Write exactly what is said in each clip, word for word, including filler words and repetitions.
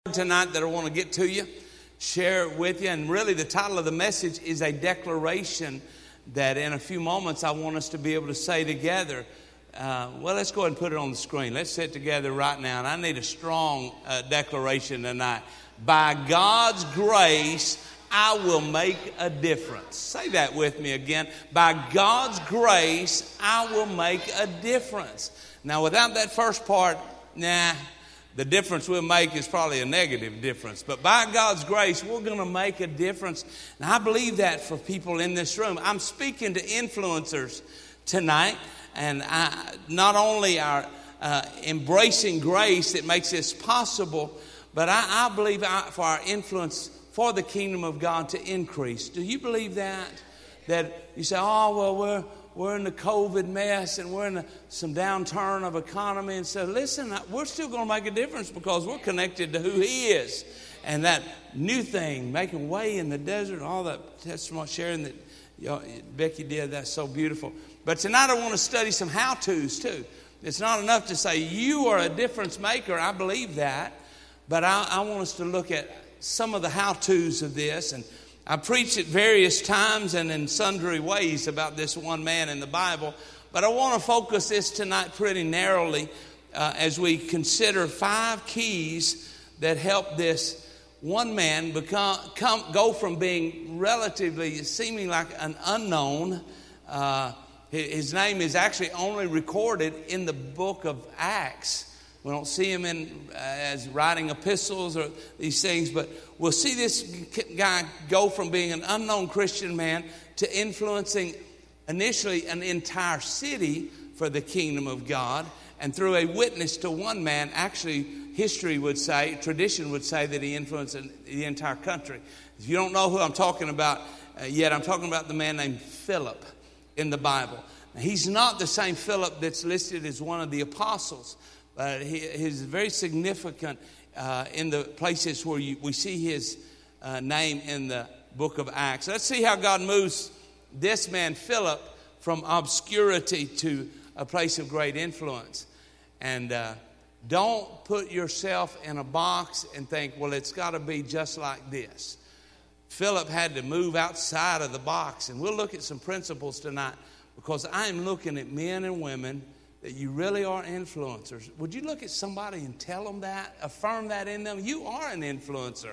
tonight that I want to get to you, share it with you. And really the title of the message is a declaration that in a few moments I want us to be able to say together. Uh, well, let's go ahead and put it on the screen. Let's say it together right now. And I need a strong uh, declaration tonight. By God's grace, I will make a difference. Say that with me again. By God's grace, I will make a difference. Now, without that first part, nah, the difference we'll make is probably a negative difference. But by God's grace, we're going to make a difference. And I believe that for people in this room. I'm speaking to influencers tonight. And I, not only are uh, embracing grace that makes this possible, but I, I believe I, for our influence for the kingdom of God to increase. Do you believe that? That you say, oh, well, we're we're in the COVID mess and we're in a, some downturn of economy. And so, listen, we're still going to make a difference because we're connected to who He is. And that new thing, making way in the desert, all that testimony sharing that you know, Becky did, that's so beautiful. But tonight I want to study some how-tos too. It's not enough to say you are a difference maker. I believe that. But I, I want us to look at some of the how-tos of this. And I preached at various times and in sundry ways about this one man in the Bible. But I want to focus this tonight pretty narrowly uh, as we consider five keys that help this one man become come, go from being relatively seeming like an unknown. Uh, his name is actually only recorded in the book of Acts. We don't see him in uh, as writing epistles or these things, but we'll see this guy go from being an unknown Christian man to influencing initially an entire city for the kingdom of God. And through a witness to one man, actually history would say, tradition would say that he influenced the entire country. If you don't know who I'm talking about uh, yet, I'm talking about the man named Philip in the Bible. Now, he's not the same Philip that's listed as one of the apostles. But he is very significant uh, in the places where you, we see his uh, name in the book of Acts. Let's see how God moves this man, Philip, from obscurity to a place of great influence. And uh, don't put yourself in a box and think, well, it's got to be just like this. Philip had to move outside of the box. And we'll look at some principles tonight because I'm looking at men and women that you really are influencers. Would you look at somebody and tell them that? Affirm that in them? You are an influencer.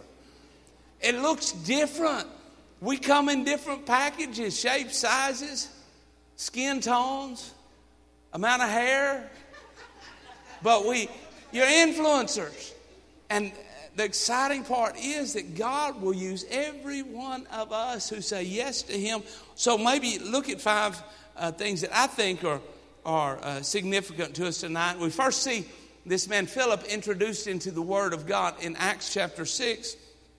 It looks different. We come in different packages, shapes, sizes, skin tones, amount of hair. But we, you're influencers. And the exciting part is that God will use every one of us who say yes to Him. So maybe look at five uh, things that I think are are uh, significant to us tonight. We first see this man Philip introduced into the Word of God in Acts chapter six.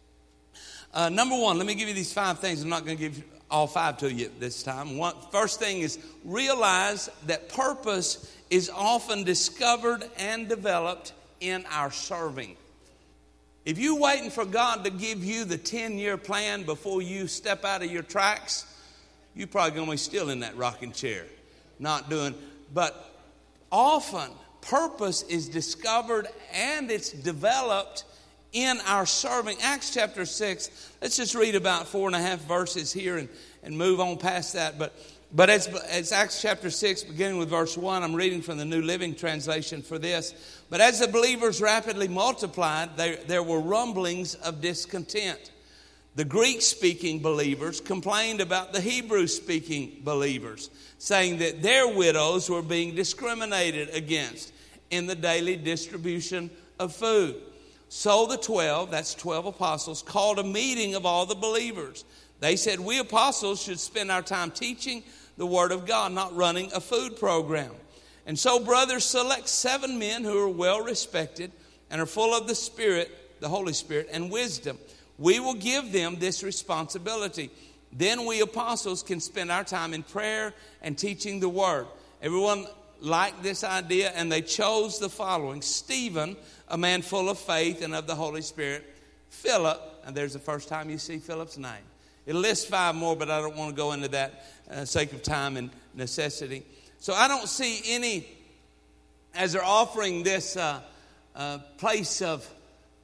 Uh, number one, let me give you these five things. I'm not going to give all five to you this time. One, first thing is realize that purpose is often discovered and developed in our serving. If you're waiting for God to give you the ten-year plan before you step out of your tracks, you're probably going to be still in that rocking chair, not doing. But often, purpose is discovered and it's developed in our serving. Acts chapter six, let's just read about four and a half verses here and, and move on past that. But but it's, it's Acts chapter six, beginning with verse one. I'm reading from the New Living Translation for this. But as the believers rapidly multiplied, there, there were rumblings of discontent. The Greek-speaking believers complained about the Hebrew-speaking believers, saying that their widows were being discriminated against in the daily distribution of food. So the twelve, that's twelve apostles, called a meeting of all the believers. They said, we apostles should spend our time teaching the Word of God, not running a food program. And so, brothers, select seven men who are well-respected and are full of the Spirit, the Holy Spirit, and wisdom. We will give them this responsibility. Then we apostles can spend our time in prayer and teaching the Word. Everyone liked this idea, and they chose the following. Stephen, a man full of faith and of the Holy Spirit. Philip, and there's the first time you see Philip's name. It lists five more, but I don't want to go into that uh, sake of time and necessity. So I don't see any, as they're offering this uh, uh, place of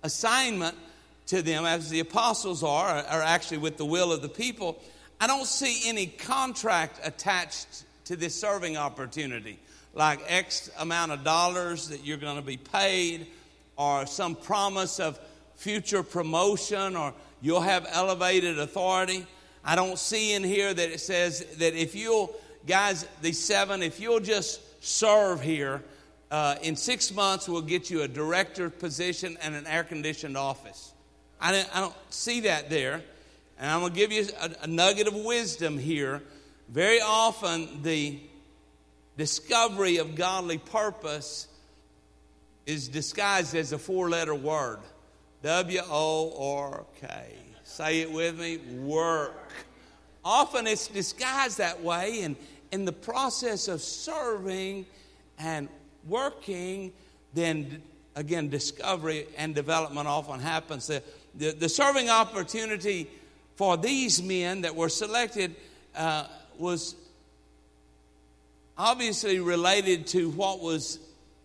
assignment to them, as the apostles are, are actually with the will of the people, I don't see any contract attached to this serving opportunity, like X amount of dollars that you're going to be paid, or some promise of future promotion, or you'll have elevated authority. I don't see in here that it says that if you'll, guys, these seven, if you'll just serve here, uh, in six months we'll get you a director position and an air-conditioned office. I don't, I don't see that there. And I'm going to give you a, a nugget of wisdom here. Very often the discovery of godly purpose is disguised as a four-letter word. W O R K. Say it with me. Work. Often it's disguised that way. And in the process of serving and working, then again, discovery and development often happens. The, the, the serving opportunity for these men that were selected uh, was obviously related to what was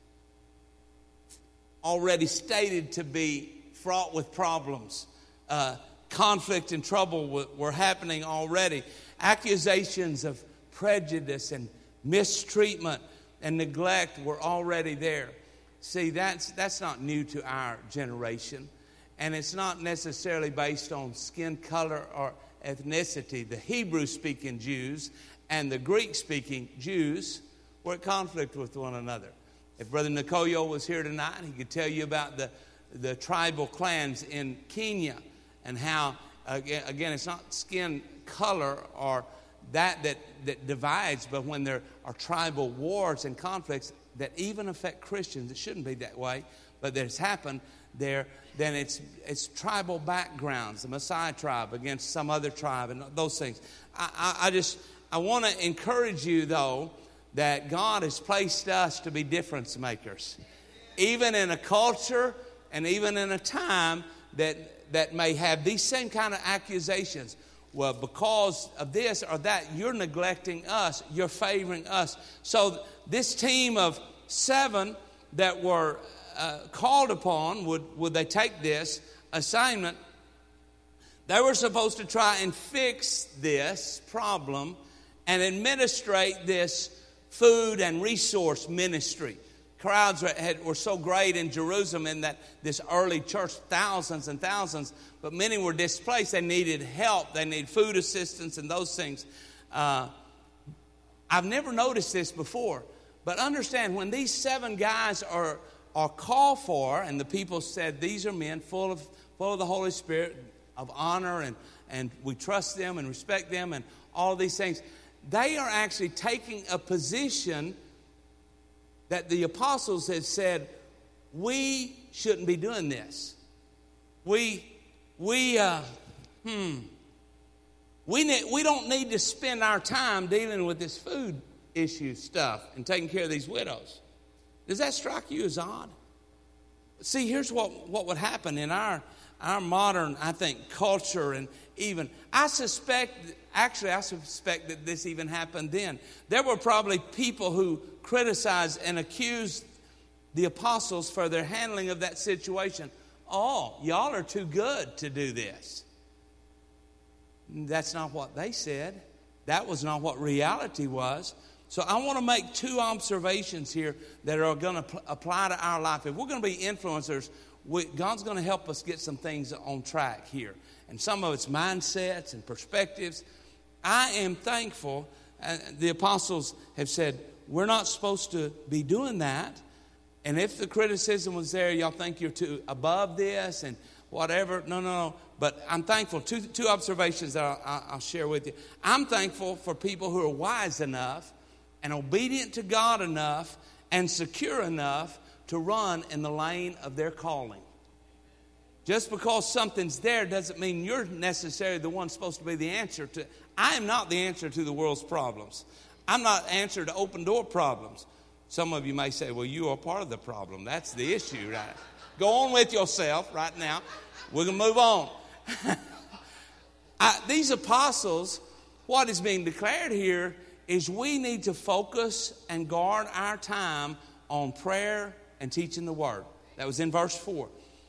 already stated to be fraught with problems. Uh, conflict and trouble w- were happening already. Accusations of prejudice and mistreatment and neglect were already there. See, that's that's not new to our generation. And it's not necessarily based on skin color or ethnicity. The Hebrew-speaking Jews and the Greek-speaking Jews were at conflict with one another. If Brother Nicoyo was here tonight, he could tell you about the, the tribal clans in Kenya and how, again, again, it's not skin color or that, that that divides, but when there are tribal wars and conflicts that even affect Christians, it shouldn't be that way, but that it's happened there, then it's it's tribal backgrounds, the Maasai tribe against some other tribe and those things. I, I, I just, I want to encourage you, though, that God has placed us to be difference makers. Even in a culture and even in a time that that may have these same kind of accusations. Well, because of this or that, you're neglecting us. You're favoring us. So this team of seven that were uh, called upon, would, would they take this assignment? They were supposed to try and fix this problem and administrate this food and resource ministry. Crowds were, had, were so great in Jerusalem in that this early church, thousands and thousands, but many were displaced. They needed help. They needed food assistance and those things. Uh, I've never noticed this before, but understand when these seven guys are are called for, and the people said these are men full of full of the Holy Spirit, of honor, and and we trust them and respect them, and all these things. They are actually taking a position that the apostles had said, we shouldn't be doing this. We, we, uh, hmm, we need, we don't need to spend our time dealing with this food issue stuff and taking care of these widows. Does that strike you as odd? See, here's what, what would happen in our our modern, I think, culture, and even I suspect, actually, I suspect that this even happened then. There were probably people who criticized and accused the apostles for their handling of that situation. Oh, y'all are too good to do this. That's not what they said. That was not what reality was. So I want to make two observations here that are going to pl- apply to our life. If we're going to be influencers, we, God's going to help us get some things on track here. And some of it's mindsets and perspectives. I am thankful. Uh, the apostles have said, we're not supposed to be doing that. And if the criticism was there, y'all think you're too above this and whatever. No, no, no. But I'm thankful. Two, two observations that I'll, I'll share with you. I'm thankful for people who are wise enough and obedient to God enough and secure enough to run in the lane of their calling. Just because something's there doesn't mean you're necessarily the one supposed to be the answer to. I am not the answer to the world's problems. I'm not the answer to open door problems. Some of you may say, well, you are part of the problem. That's the issue, right? Go on with yourself right now. We're going to move on. I, these apostles, what is being declared here is we need to focus and guard our time on prayer and teaching the word. That was in verse four.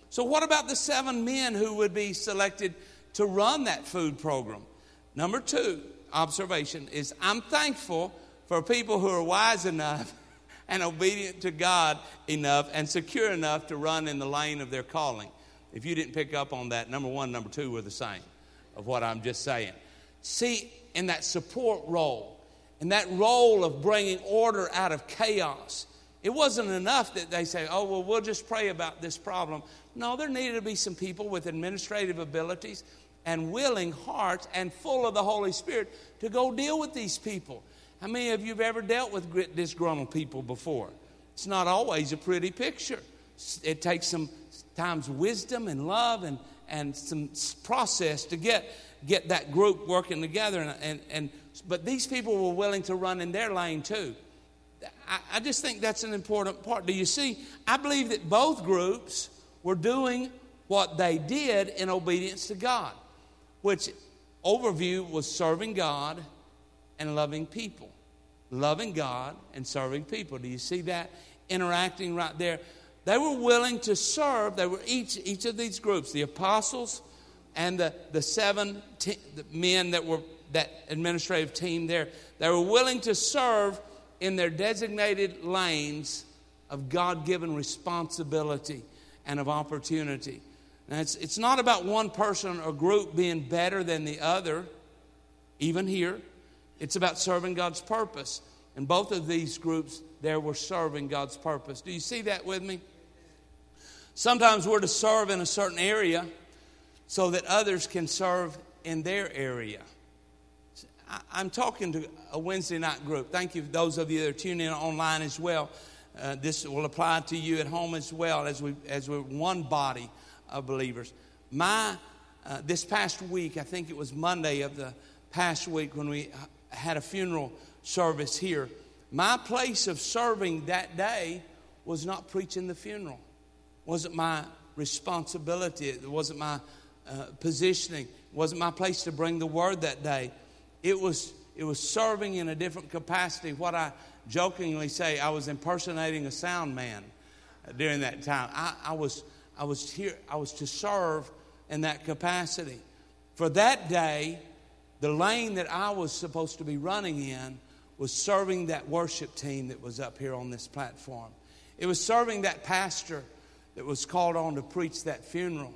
So what about the seven men who would be selected to run that food program? Number two observation is, I'm thankful for people who are wise enough and obedient to God enough and secure enough to run in the lane of their calling. If you didn't pick up on that, number one, number two were the same of what I'm just saying. See, in that support role, in that role of bringing order out of chaos, it wasn't enough that they say, oh, well, we'll just pray about this problem. No, there needed to be some people with administrative abilities and willing hearts and full of the Holy Spirit to go deal with these people. How many of you have ever dealt with disgruntled people before? It's not always a pretty picture. It takes some times wisdom and love and, and some process to get, get that group working together. And, and, and but these people were willing to run in their lane too. I, I just think that's an important part. Do you see? I believe that both groups were doing what they did in obedience to God, which overview was serving God and loving people. Loving God and serving people. Do you see that interacting right there? They were willing to serve. They were each each of these groups, the apostles and the, the seven te- the men that were that administrative team there, they were willing to serve in their designated lanes of God-given responsibility and of opportunity. Now, it's, it's not about one person or group being better than the other, even here. It's about serving God's purpose. And both of these groups there were serving God's purpose. Do you see that with me? Sometimes we're to serve in a certain area so that others can serve in their area. I'm talking to a Wednesday night group. Thank you for those of you that are tuning in online as well. Uh, this will apply to you at home as well, as we as we're one body of believers. My uh, this past week, I think it was Monday of the past week when we had a funeral service here. My place of serving that day was not preaching the funeral. It wasn't my responsibility. It wasn't my uh, positioning. It wasn't my place to bring the word that day. It was it was serving in a different capacity. What I jokingly say, I was impersonating a sound man during that time. I, I was I was here. I was to serve in that capacity. For that day, the lane that I was supposed to be running in was serving that worship team that was up here on this platform. It was serving that pastor that was called on to preach that funeral.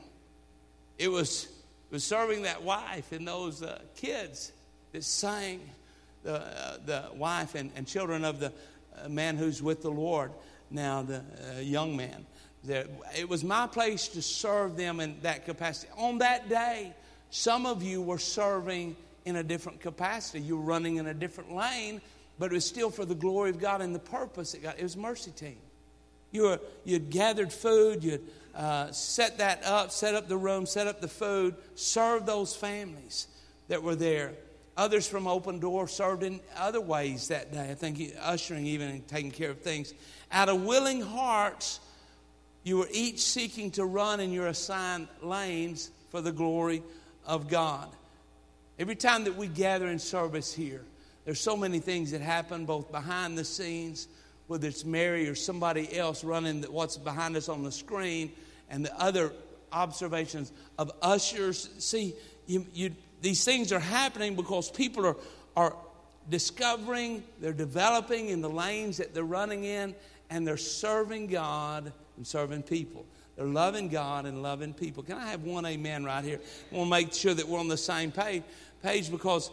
It was it was serving that wife and those uh, kids that sang, the uh, the wife and, and children of the uh, man who's with the Lord now, the uh, young man. There, it was my place to serve them in that capacity. On that day, some of you were serving in a different capacity. You were running in a different lane, but it was still for the glory of God and the purpose. It, got, it was mercy team. You were, you'd gathered food, you'd uh, set that up, set up the room, set up the food, served those families that were there. Others from Open Door served in other ways that day. I think ushering even and taking care of things. Out of willing hearts, you were each seeking to run in your assigned lanes for the glory of God. Every time that we gather in service here, there's so many things that happen both behind the scenes, whether it's Mary or somebody else running what's behind us on the screen, and the other observations of ushers. See, you, you, these things are happening because people are, are discovering, they're developing in the lanes that they're running in, and they're serving God and serving people. They're loving God and loving people. Can I have one amen right here? I want to make sure that we're on the same page, page because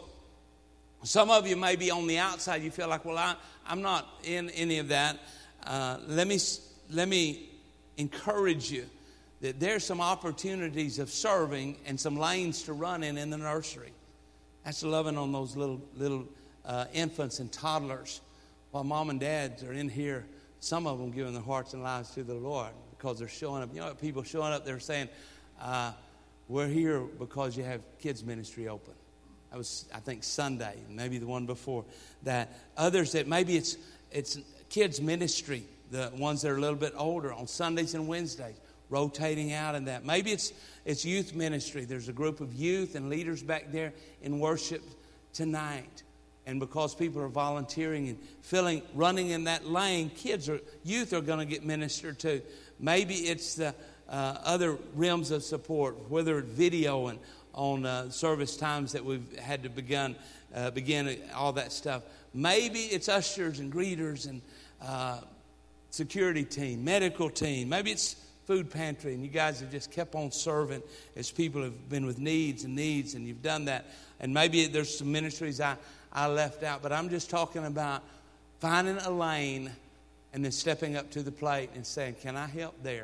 some of you may be on the outside. You feel like, well, I, I'm not in any of that. Uh, let me let me encourage you that there's some opportunities of serving and some lanes to run in in the nursery. That's loving on those little little uh, infants and toddlers while mom and dads are in here. Some of them giving their hearts and lives to the Lord because they're showing up. You know what? People showing up, they're saying, uh, we're here because you have kids ministry open. That was, I think, Sunday, maybe the one before that. Others that maybe it's it's kids ministry, the ones that are a little bit older on Sundays and Wednesdays, rotating out in that. Maybe it's it's youth ministry. There's a group of youth and leaders back there in worship tonight. And because people are volunteering and filling, running in that lane, kids or youth are going to get ministered to. Maybe it's the uh, other realms of support, whether it's video and on uh, service times that we've had to begin, uh, begin all that stuff. Maybe it's ushers and greeters and uh, security team, medical team. Maybe it's food pantry, and you guys have just kept on serving as people have been with needs and needs, and you've done that. And maybe there's some ministries I, I left out, but I'm just talking about finding a lane and then stepping up to the plate and saying, can I help there?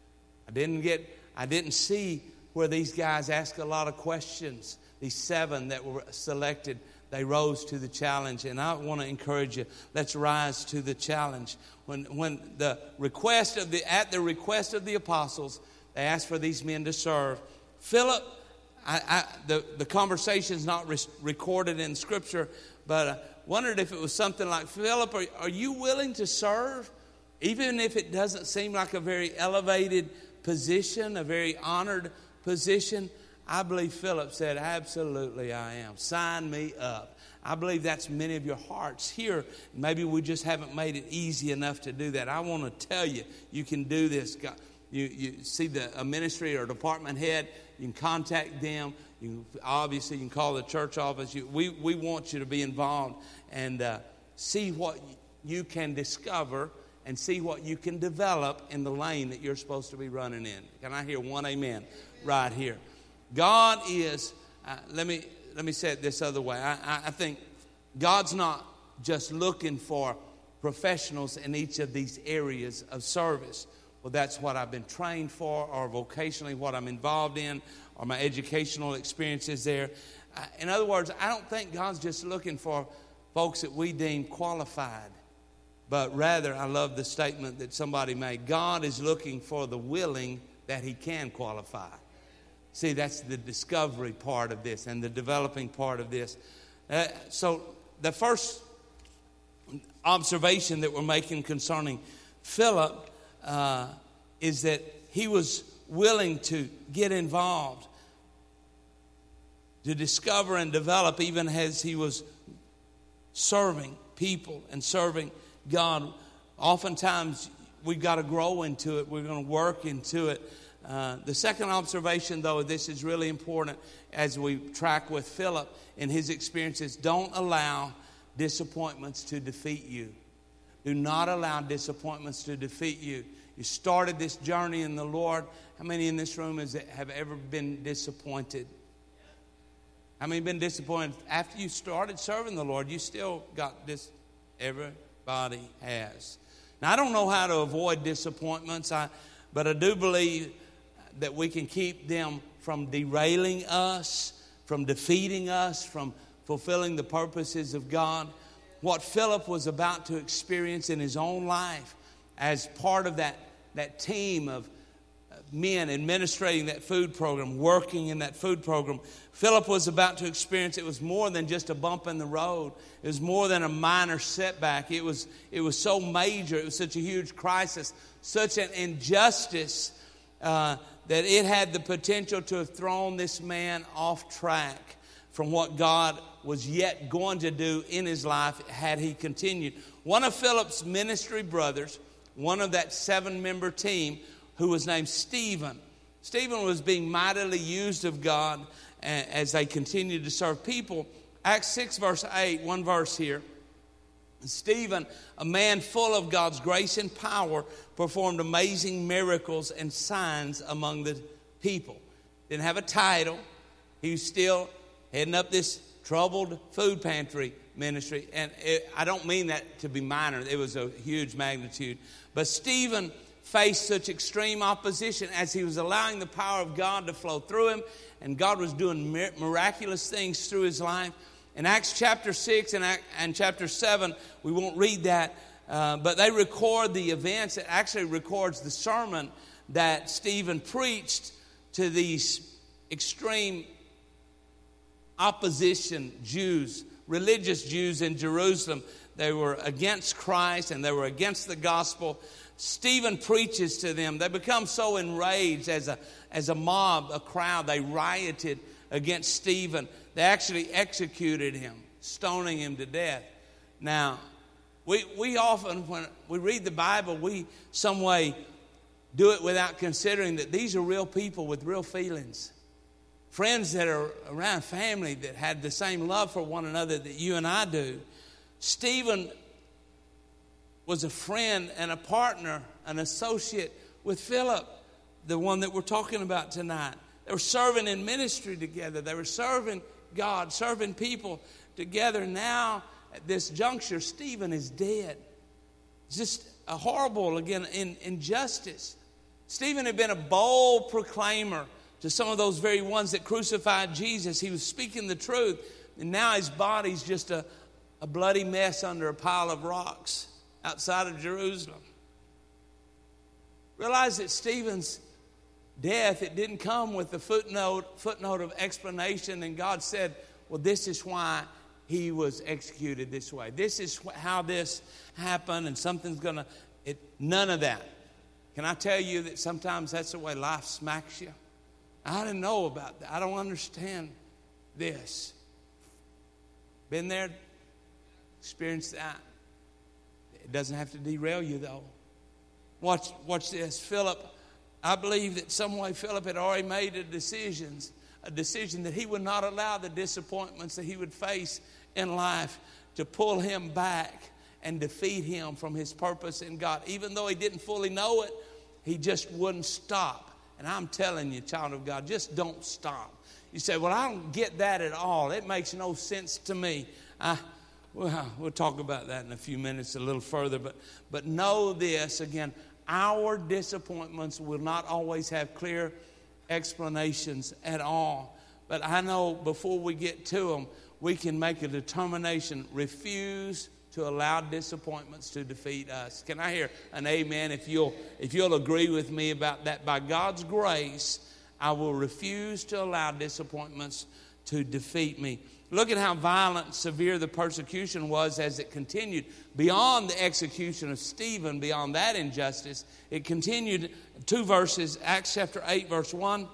I didn't get, I didn't see where these guys asked a lot of questions. These seven that were selected, they rose to the challenge. And I want to encourage you, let's rise to the challenge. When when the request of the at the request of the apostles, they asked for these men to serve. Philip, I, I, the, the conversation's not re- recorded in Scripture, but I wondered if it was something like, Philip, are, are you willing to serve? Even if it doesn't seem like a very elevated position, a very honored position. I believe Philip said, absolutely I am. Sign me up. I believe that's many of your hearts here. Maybe we just haven't made it easy enough to do that. I want to tell you, you can do this. You, you see the a ministry or department head, you can contact them. You obviously you can call the church office. You, we, we want you to be involved and uh, see what you can discover and see what you can develop in the lane that you're supposed to be running in. Can I hear one amen right here? God is, uh, let me let me say it this other way. I, I, I think God's not just looking for professionals in each of these areas of service. Well, that's what I've been trained for, or vocationally what I'm involved in, or my educational experiences there. Uh, in other words, I don't think God's just looking for folks that we deem qualified. But rather, I love the statement that somebody made. God is looking for the willing that he can qualify. See, that's the discovery part of this and the developing part of this. Uh, so the first observation that we're making concerning Philip uh, is that he was willing to get involved, to discover and develop even as he was serving people and serving God. Oftentimes, we've got to grow into it. We're going to work into it. Uh, the second observation, though, this is really important as we track with Philip in his experiences. Don't allow disappointments to defeat you. Do not allow disappointments to defeat you. You started this journey in the Lord. How many in this room is, have ever been disappointed? How many have been disappointed? After you started serving the Lord, you still got this. Everybody has. Now, I don't know how to avoid disappointments, I, but I do believe that we can keep them from derailing us, from defeating us, from fulfilling the purposes of God. What Philip was about to experience in his own life as part of that, that team of men administrating that food program, working in that food program, Philip was about to experience, it was more than just a bump in the road. It was more than a minor setback. It was, it was so major. It was such a huge crisis, such an injustice uh, that it had the potential to have thrown this man off track from what God was yet going to do in his life had he continued. One of Philip's ministry brothers, one of that seven-member team, who was named Stephen. Stephen was being mightily used of God as they continued to serve people. Acts six, verse eight, one verse here. Stephen, a man full of God's grace and power, performed amazing miracles and signs among the people. Didn't have a title. He was still heading up this troubled food pantry ministry. And it, I don't mean that to be minor. It was a huge magnitude. But Stephen faced such extreme opposition as he was allowing the power of God to flow through him. And God was doing miraculous things through his life. In Acts chapter six and, and chapter seven, we won't read that, uh, but they record the events. It actually records the sermon that Stephen preached to these extreme opposition Jews, religious Jews in Jerusalem. They were against Christ and they were against the gospel. Stephen preaches to them. They become so enraged as a, as a mob, a crowd. They rioted against Stephen. They actually executed him, stoning him to death. Now, we we often, when we read the Bible, we some way do it without considering that these are real people with real feelings. Friends that are around, family that had the same love for one another that you and I do. Stephen was a friend and a partner, an associate with Philip, the one that we're talking about tonight. They were serving in ministry together. They were serving God, serving people together. Now, at this juncture, Stephen is dead. It's just a horrible, again, in, injustice. Stephen had been a bold proclaimer to some of those very ones that crucified Jesus. He was speaking the truth, and now his body's just a, a bloody mess under a pile of rocks outside of Jerusalem. Realize that Stephen's death, it didn't come with the footnote, footnote of explanation, and God said, well, this is why he was executed this way. This is how this happened, and something's going to, it. None of that. Can I tell you that sometimes that's the way life smacks you? I didn't know about that. I don't understand this. Been there, experienced that. It doesn't have to derail you, though. Watch, watch this. Philip, I believe that some way Philip had already made a decision, a decision that he would not allow the disappointments that he would face in life to pull him back and defeat him from his purpose in God. Even though he didn't fully know it, he just wouldn't stop. And I'm telling you, child of God, just don't stop. You say, well, I don't get that at all. It makes no sense to me. I, well, we'll talk about that in a few minutes a little further. But, but know this, again, our disappointments will not always have clear explanations at all. But I know before we get to them, we can make a determination, refuse to allow disappointments to defeat us. Can I hear an amen? If you'll, if you'll agree with me about that, by God's grace, I will refuse to allow disappointments to defeat me. Look at how violent and severe the persecution was as it continued. Beyond the execution of Stephen, beyond that injustice, it continued two verses, Acts chapter eight, verse one.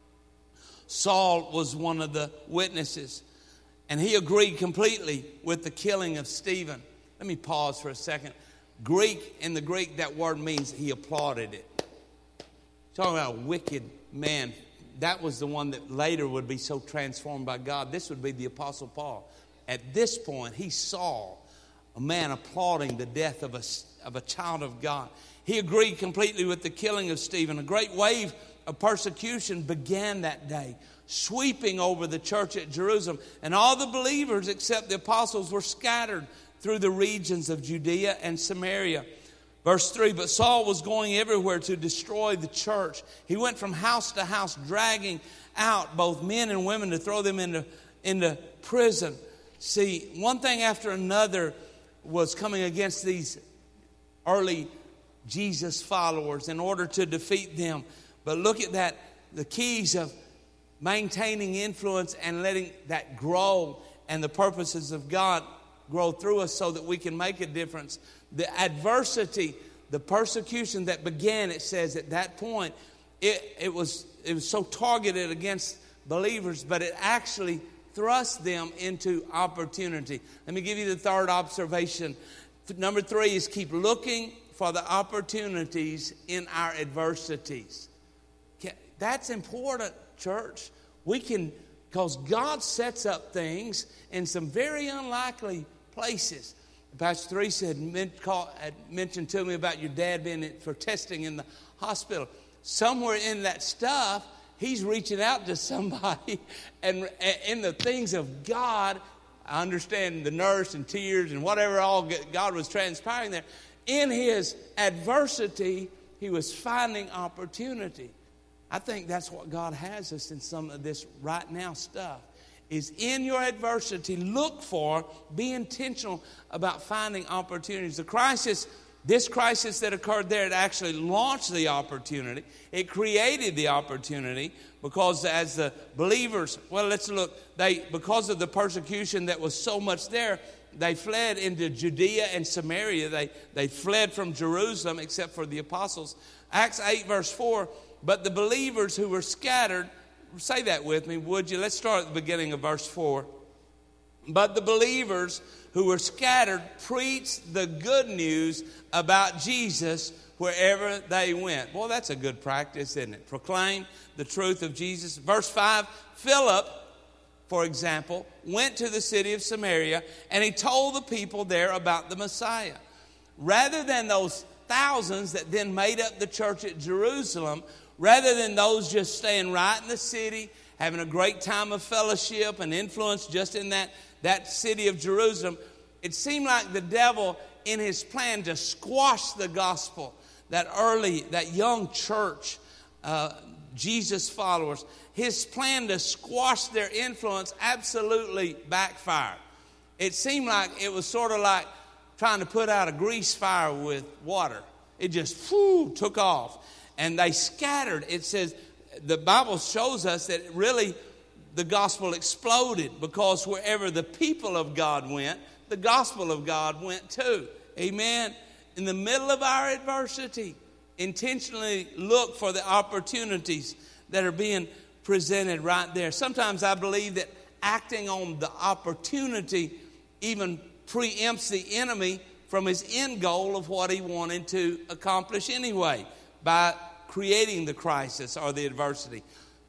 Saul was one of the witnesses, and he agreed completely with the killing of Stephen. Let me pause for a second. Greek, in the Greek, that word means he applauded it. Talking about a wicked man. That was the one that later would be so transformed by God. This would be the Apostle Paul. At this point, he saw a man applauding the death of a, of a child of God. He agreed completely with the killing of Stephen. A great wave of persecution began that day, sweeping over the church at Jerusalem. And all the believers except the apostles were scattered through the regions of Judea and Samaria. Verse three, but Saul was going everywhere to destroy the church. He went from house to house, dragging out both men and women to throw them into, into prison. See, one thing after another was coming against these early Jesus followers in order to defeat them. But look at that, the keys of maintaining influence and letting that grow and the purposes of God grow through us so that we can make a difference. The adversity, the persecution that began, it says at that point, it, it was it was so targeted against believers, but it actually thrust them into opportunity. Let me give you the third observation. Number three is keep looking for the opportunities in our adversities. That's important, church. We can, because God sets up things in some very unlikely places. Pastor Three said, mentioned to me about your dad being for testing in the hospital. Somewhere in that stuff, he's reaching out to somebody. And in the things of God, I understand the nurse and tears and whatever all God was transpiring there. In his adversity, he was finding opportunity. I think that's what God has us in some of this right now stuff. Is in your adversity, look for, be intentional about finding opportunities. The crisis, this crisis that occurred there, it actually launched the opportunity. It created the opportunity because as the believers, well, let's look, they because of the persecution that was so much there, they fled into Judea and Samaria. They, they fled from Jerusalem except for the apostles. Acts eight verse four, but the believers who were scattered, say that with me, would you? Let's start at the beginning of verse four. But the believers who were scattered preached the good news about Jesus wherever they went. Boy, that's a good practice, isn't it? Proclaim the truth of Jesus. Verse five, Philip, for example, went to the city of Samaria, and he told the people there about the Messiah. Rather than those thousands that then made up the church at Jerusalem, rather than those just staying right in the city, having a great time of fellowship and influence just in that, that city of Jerusalem, it seemed like the devil, in his plan to squash the gospel, that early, that young church, uh, Jesus followers, his plan to squash their influence absolutely backfired. It seemed like it was sort of like trying to put out a grease fire with water. It just whoo, took off. And they scattered. It says, the Bible shows us that really the gospel exploded, because wherever the people of God went, the gospel of God went too. Amen. In the middle of our adversity, intentionally look for the opportunities that are being presented right there. Sometimes I believe that acting on the opportunity even preempts the enemy from his end goal of what he wanted to accomplish anyway, by creating the crisis or the adversity.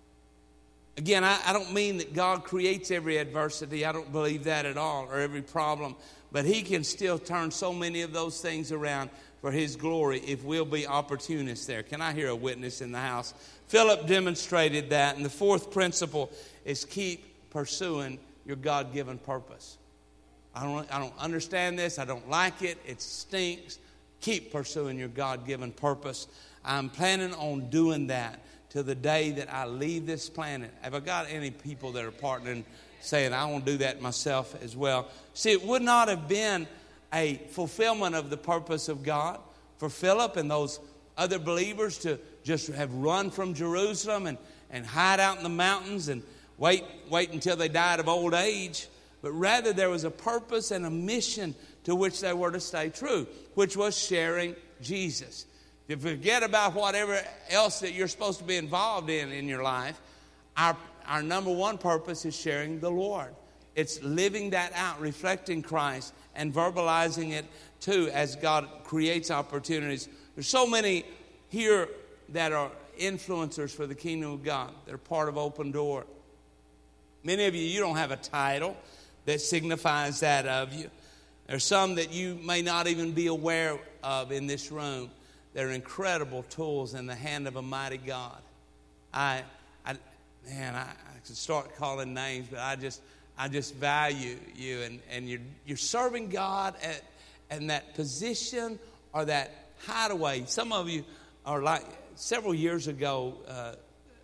Again, I, I don't mean that God creates every adversity. I don't believe that at all, or every problem. But he can still turn so many of those things around for his glory if we'll be opportunists there. Can I hear a witness in the house? Philip demonstrated that. And the fourth principle is keep pursuing your God-given purpose. I don't, I don't understand this. I don't like it. It stinks. Keep pursuing your God-given purpose. I'm planning on doing that till the day that I leave this planet. Have I got any people that are partnering saying, I want to do that myself as well? See, it would not have been a fulfillment of the purpose of God for Philip and those other believers to just have run from Jerusalem and, and hide out in the mountains and wait, wait until they died of old age. But rather there was a purpose and a mission to which they were to stay true, which was sharing Jesus. If you forget about whatever else that you're supposed to be involved in in your life, our, our number one purpose is sharing the Lord. It's living that out, reflecting Christ, and verbalizing it too as God creates opportunities. There's so many here that are influencers for the kingdom of God. They're part of Open Door. Many of you, you don't have a title that signifies that of you. There's some that you may not even be aware of in this room. They're incredible tools in the hand of a mighty God. I, I man, I, I could start calling names, but I just, I just value you, and, and you're, you're serving God at, in that position or that hideaway. Some of you are like, several years ago uh,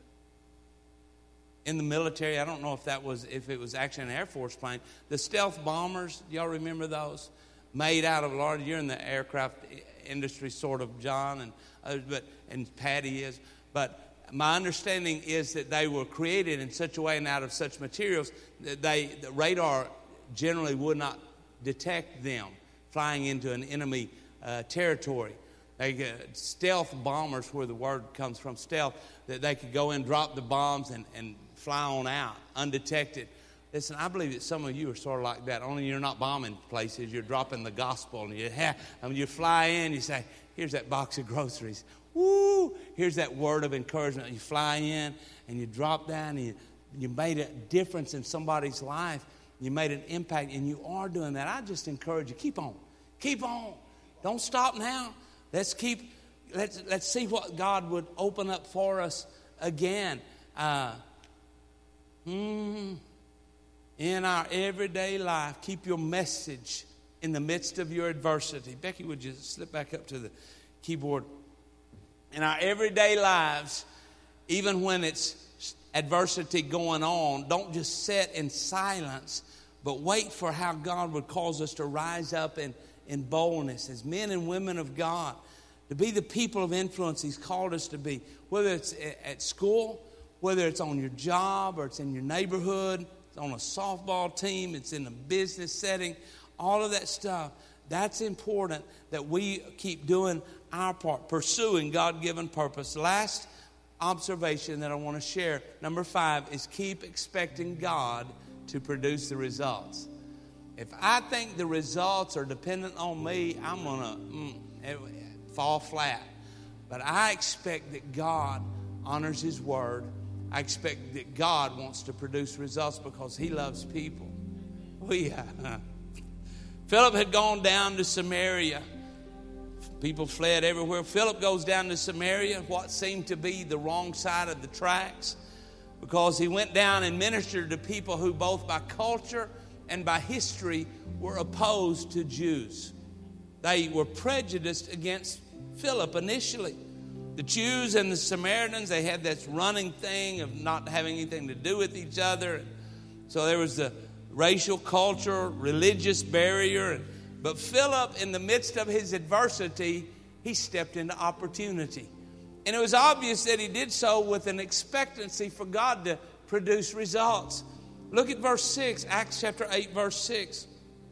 in the military, I don't know if that was, if it was actually an Air Force plane, the stealth bombers, y'all remember those? Made out of large, you're in the aircraft industry sort of, John, and others, but and Patty is. But my understanding is that they were created in such a way and out of such materials that they, the radar generally would not detect them flying into an enemy uh, territory. They uh, stealth bombers, where the word comes from, stealth, that they could go in, drop the bombs, and, and fly on out undetected. Listen, I believe that some of you are sort of like that. Only you're not bombing places. You're dropping the gospel. And you, have, and you fly in, you say, here's that box of groceries. Woo! Here's that word of encouragement. You fly in and you drop down and you, you made a difference in somebody's life. You made an impact, and you are doing that. I just encourage you, keep on. Keep on. Don't stop now. Let's keep, let's, let's see what God would open up for us again. Uh, hmm. In our everyday life, keep your message in the midst of your adversity. Becky, would you slip back up to the keyboard? In our everyday lives, even when it's adversity going on, don't just sit in silence, but wait for how God would cause us to rise up in, in boldness as men and women of God, to be the people of influence He's called us to be, whether it's at school, whether it's on your job, or it's in your neighborhood, on a softball team, it's in a business setting, all of that stuff. That's important that we keep doing our part, pursuing God-given purpose. Last observation that I want to share, number five, is keep expecting God to produce the results. If I think the results are dependent on me, I'm going to mm, fall flat. But I expect that God honors His word. I expect that God wants to produce results because He loves people. Oh, yeah. Philip had gone down to Samaria. People fled everywhere. Philip goes down to Samaria, what seemed to be the wrong side of the tracks, because he went down and ministered to people who both by culture and by history were opposed to Jews. They were prejudiced against Philip initially. The Jews and the Samaritans, they had this running thing of not having anything to do with each other. So there was the racial, culture, religious barrier. But Philip, in the midst of his adversity, he stepped into opportunity. And it was obvious that he did so with an expectancy for God to produce results. Look at verse six, Acts chapter eight, verse six.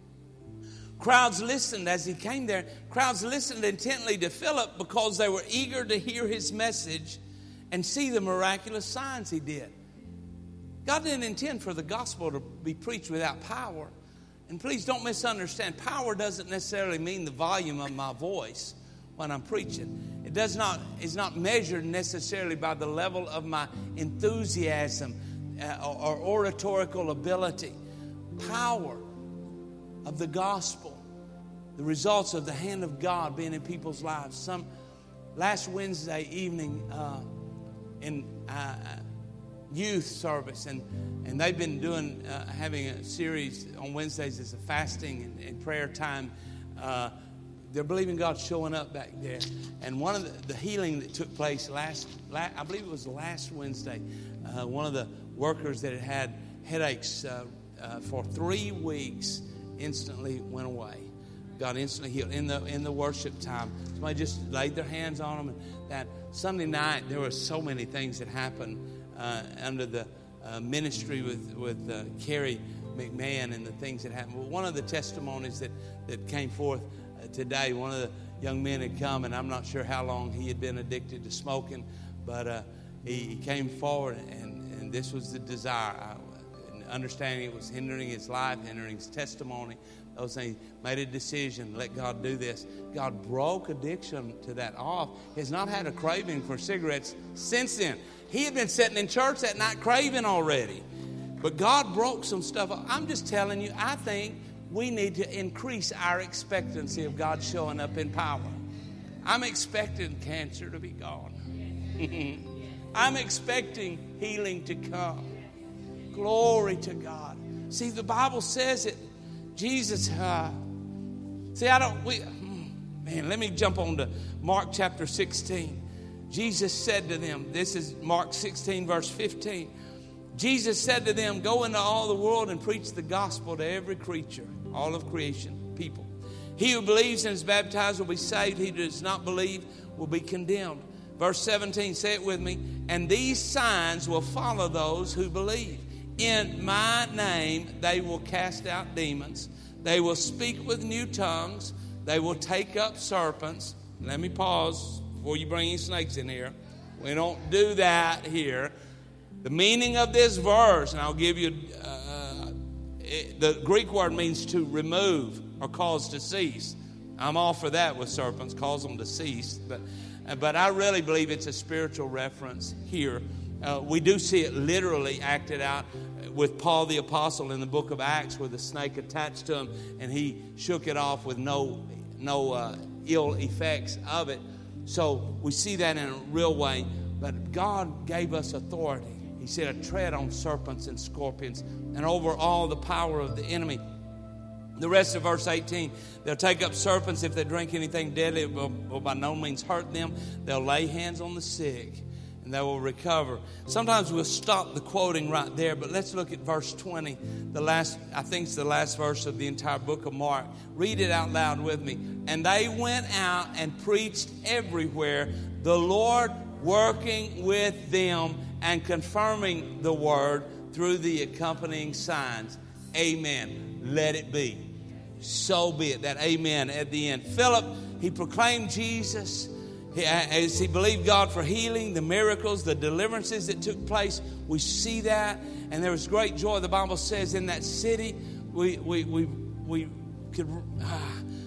Crowds listened as he came there. Crowds listened intently to Philip because they were eager to hear his message and see the miraculous signs he did. God didn't intend for the gospel to be preached without power. And please don't misunderstand. Power doesn't necessarily mean the volume of my voice when I'm preaching. It does not, is not measured necessarily by the level of my enthusiasm uh, or, or oratorical ability. Power of the gospel, the results of the hand of God being in people's lives. Some last Wednesday evening uh, in uh, youth service, and and they've been doing uh, having a series on Wednesdays as a fasting and, and prayer time. Uh, they're believing God's showing up back there, and one of the, the healing that took place last, last, I believe it was last Wednesday. Uh, one of the workers that had had headaches uh, uh, for three weeks instantly went away. God instantly healed in the in the worship time. Somebody just laid their hands on them. And that Sunday night, there were so many things that happened uh, under the uh, ministry with with uh, Carrie McMahon and the things that happened. But one of the testimonies that that came forth uh, today, one of the young men had come, and I'm not sure how long he had been addicted to smoking, but uh, he, he came forward, and, and this was the desire. I, understanding it was hindering his life, hindering his testimony. Those things, made a decision, let God do this. God broke addiction to that off. He has not had a craving for cigarettes since then. He had been sitting in church that night craving already. But God broke some stuff off. I'm just telling you, I think we need to increase our expectancy of God showing up in power. I'm expecting cancer to be gone. I'm expecting healing to come. Glory to God. See, the Bible says it. Jesus, uh, see, I don't, we, man, let me jump on to Mark chapter sixteen. Jesus said to them, this is Mark sixteen, verse fifteen. Jesus said to them, go into all the world and preach the gospel to every creature, all of creation, people. He who believes and is baptized will be saved. He who does not believe will be condemned. Verse seventeen, say it with me. And these signs will follow those who believe. In my name, they will cast out demons. They will speak with new tongues. They will take up serpents. Let me pause before you bring any snakes in here. We don't do that here. The meaning of this verse, and I'll give you, uh, it, the Greek word means to remove or cause to cease. I'm all for that with serpents, cause them to cease. But, but I really believe it's a spiritual reference here. Uh, we do see it literally acted out with Paul the Apostle in the book of Acts, where the snake attached to him and he shook it off with no no uh, ill effects of it. So we see that in a real way. But God gave us authority. He said, tread on serpents and scorpions and over all the power of the enemy. The rest of verse eighteen, they'll take up serpents if they drink anything deadly. It will, will by no means hurt them. They'll lay hands on the sick and they will recover. Sometimes we'll stop the quoting right there, but let's look at verse twenty. The last, I think it's the last verse of the entire book of Mark. Read it out loud with me. And they went out and preached everywhere, the Lord working with them and confirming the word through the accompanying signs. Amen. Let it be. So be it. That amen at the end. Philip, he proclaimed Jesus. He, as he believed God for healing, the miracles, the deliverances that took place, we see that. And there was great joy. The Bible says in that city, we we we we could... Ah,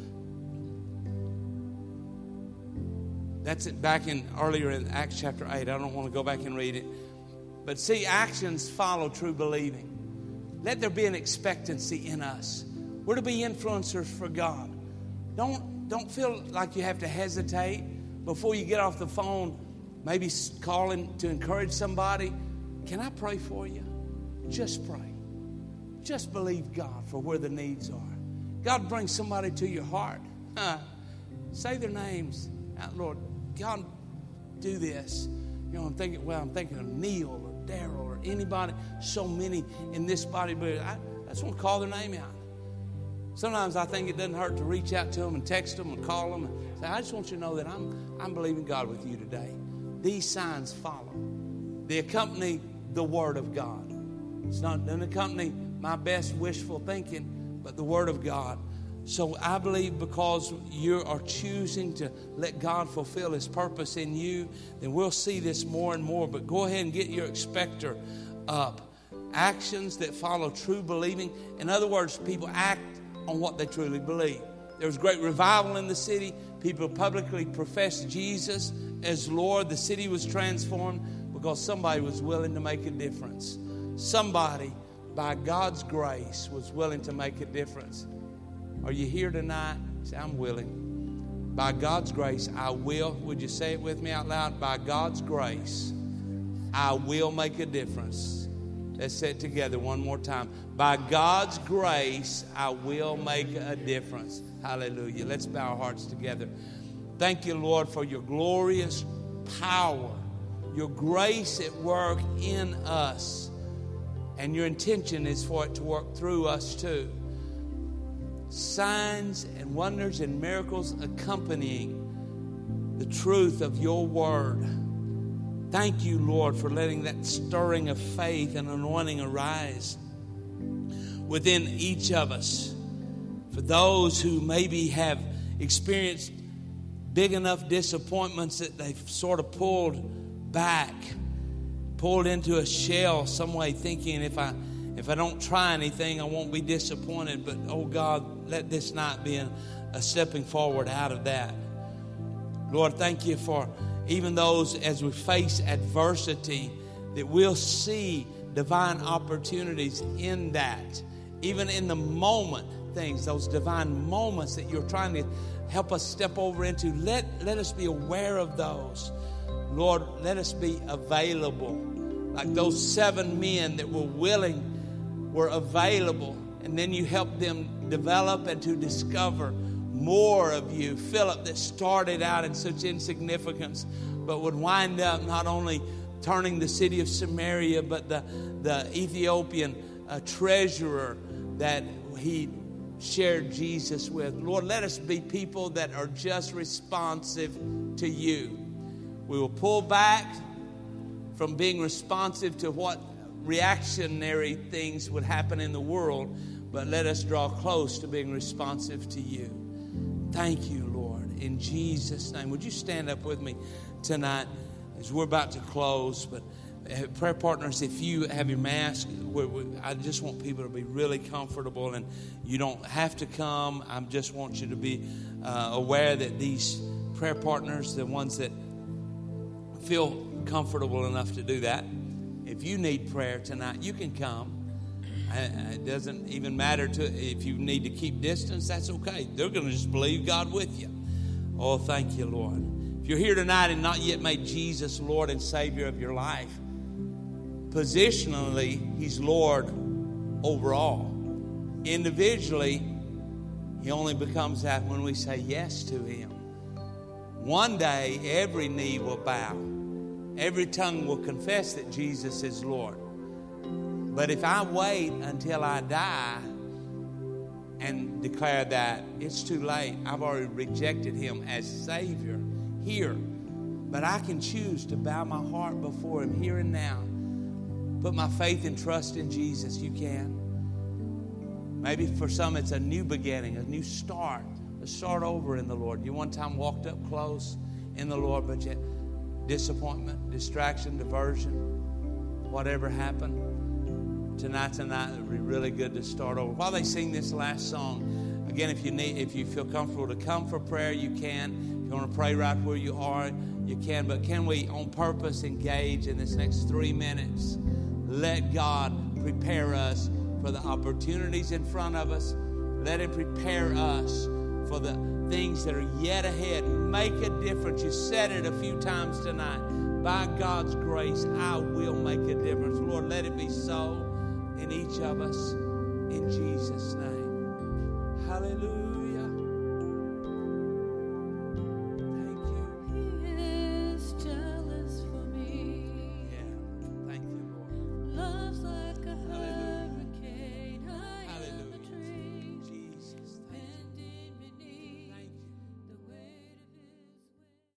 that's it back in earlier in Acts chapter eight. I don't want to go back and read it. But see, actions follow true believing. Let there be an expectancy in us. We're to be influencers for God. Don't, don't feel like you have to hesitate before you get off the phone, maybe calling to encourage somebody. Can I pray for you? Just pray. Just believe God for where the needs are. God brings somebody to your heart. Huh. Say their names. Lord, God, do this. You know, I'm thinking, well, I'm thinking of Neil or Daryl or anybody, so many in this body, but I, I just want to call their name out. Sometimes I think it doesn't hurt to reach out to them and text them and call them and say, I just want you to know that I'm, I'm believing God with you today. These signs follow. They accompany the Word of God. It's not doesn't accompany my best wishful thinking, but the Word of God. So I believe because you are choosing to let God fulfill His purpose in you, then we'll see this more and more. But go ahead and get your expector up. Actions that follow true believing. In other words, people act on what they truly believe. There was great revival in the city. People publicly professed Jesus as Lord. The city was transformed because somebody was willing to make a difference. Somebody, by God's grace, was willing to make a difference. Are you here tonight? Say, I'm willing. By God's grace, I will. Would you say it with me out loud? By God's grace, I will make a difference. Let's say it together one more time. By God's grace, I will make a difference. Hallelujah. Let's bow our hearts together. Thank you, Lord, for your glorious power, your grace at work in us. And your intention is for it to work through us too. Signs and wonders and miracles accompanying the truth of your word. Thank you, Lord, for letting that stirring of faith and anointing arise within each of us. For those who maybe have experienced big enough disappointments that they've sort of pulled back, pulled into a shell some way, thinking if I If I don't try anything, I won't be disappointed. But, oh, God, let this night be a, a stepping forward out of that. Lord, thank you for even those as we face adversity, that we'll see divine opportunities in that. Even in the moment things, those divine moments that you're trying to help us step over into. Let, let us be aware of those. Lord, let us be available. Like those seven men that were willing, were available, and then you helped them develop and to discover more of you. Philip, that started out in such insignificance, but would wind up not only turning the city of Samaria, but the, the Ethiopian uh, treasurer that he shared Jesus with. Lord, let us be people that are just responsive to you. We will pull back from being responsive to what reactionary things would happen in the world, but let us draw close to being responsive to you. Thank you, Lord, in Jesus' name. Would you stand up with me tonight as we're about to close? But uh, prayer partners, if you have your mask, we're, we, I just want people to be really comfortable, and you don't have to come. I just want you to be uh, aware that these prayer partners, the ones that feel comfortable enough to do that, if you need prayer tonight, you can come. It doesn't even matter to if you need to keep distance. That's okay. They're going to just believe God with you. Oh, thank you, Lord. If you're here tonight and not yet made Jesus Lord and Savior of your life, positionally, He's Lord over all. Individually, He only becomes that when we say yes to Him. One day, every knee will bow. Every tongue will confess that Jesus is Lord. But if I wait until I die and declare that, it's too late. I've already rejected Him as Savior here. But I can choose to bow my heart before Him here and now. Put my faith and trust in Jesus. You can. Maybe for some it's a new beginning, a new start. A start over in the Lord. You one time walked up close in the Lord, but yet disappointment, distraction, diversion, whatever happened. tonight's a night that would be really good to start over. While they sing this last song, again, if you need, if you feel comfortable to come for prayer, you can. If you want to pray right where you are, you can. But can we, on purpose, engage in this next three minutes? Let God prepare us for the opportunities in front of us. Let Him prepare us for the things that are yet ahead. Make a difference. You said it a few times tonight. By God's grace, I will make a difference. Lord, let it be so in each of us. In Jesus' name. Hallelujah. He is jealous for me. Yeah. Thank you, Lord. Loves like